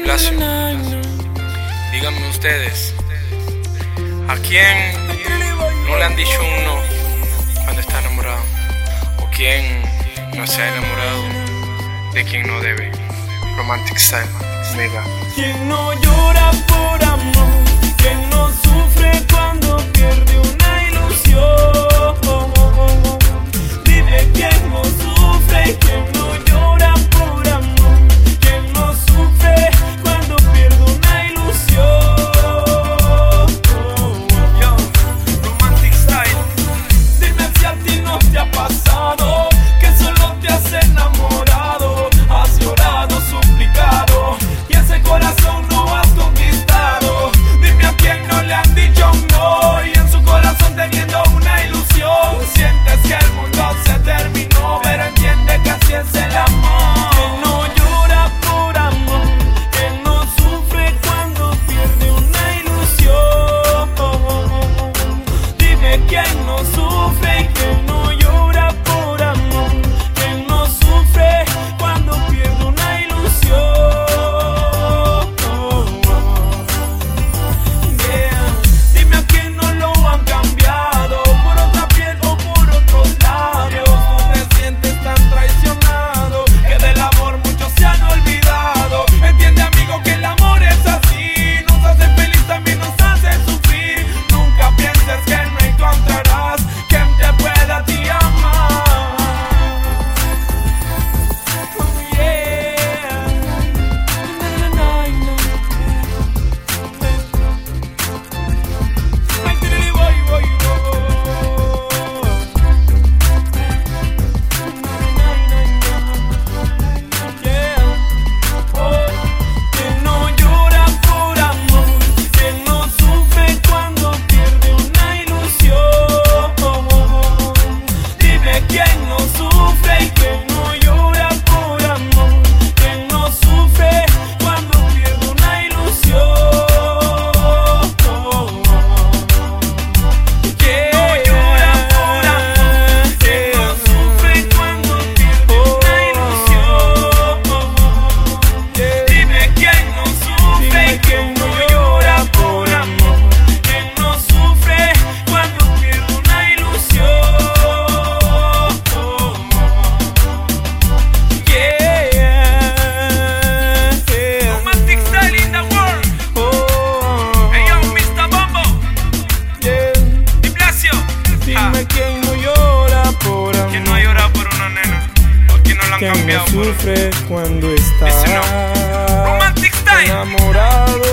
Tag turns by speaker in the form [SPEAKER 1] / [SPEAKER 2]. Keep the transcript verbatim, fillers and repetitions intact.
[SPEAKER 1] Blasio, díganme ustedes, ¿a quién no le han dicho un no cuando está enamorado? ¿O quién no se ha enamorado de quien no debe? Romantic Style, Mega.
[SPEAKER 2] ¿Quién no llora por amor? ¿Quién no sufre cuando pierde una ilusión? Dime quién no sufre y quién no llora por amor. ¿Quién no sufre cuando pierde una ilusión?
[SPEAKER 1] Yo, Romantic Style.
[SPEAKER 2] Dime si a ti no te ha pasado que solo te has enamorado, has llorado, suplicado y ese corazón no has conquistado. Dime a quién no le han dicho un no y en su corazón teniendo una ilusión sientes que el mundo se terminó, pero entiende que así es el amor. Quien no llora por amor, quien no sufre cuando pierde una ilusión. Dime quién no sufre y quién no llora por amor, quien no sufre cuando pierde una ilusión. Yeah. Dime a quién no lo han cambiado por otra piel o por otros labios. Tú te sientes tan traicionado que del amor muchos se han olvidado. Entiende, amigo, que el amor es así, nos hace feliz, también nos hace sufrir. Nunca pienses que no encontrarás quien te pueda a ti amar. Oh, yeah. Na, na, na, na. Ay, tiriri, boy, boy, boy. Na, na, na. Yeah. Oh. Quien no llora por amor, quien no sufre cuando pierde una ilusión. Dime quién no sufre y quién no llora por amor, quien no sufre cuando pierde una ilusión. Quien no llora por amor, quien no sufre cuando pierde una ilusión. Dime quién no sufre y quién no llora por amor, quien no sufre cuando pierde una ilusión. Yeah, yeah.
[SPEAKER 1] Romantic Style in the world.
[SPEAKER 2] Oh,
[SPEAKER 1] Hey yo, mister Bombo
[SPEAKER 2] yeah.
[SPEAKER 1] y Blasio. Ah,
[SPEAKER 2] Dime quién no llora por amor,
[SPEAKER 1] ¿quién no ha llorado por una nena? ¿O quién no la han
[SPEAKER 2] quién no
[SPEAKER 1] cambiado por
[SPEAKER 2] sufre cuando está
[SPEAKER 1] Dice no. Romantic Style.
[SPEAKER 2] enamorado.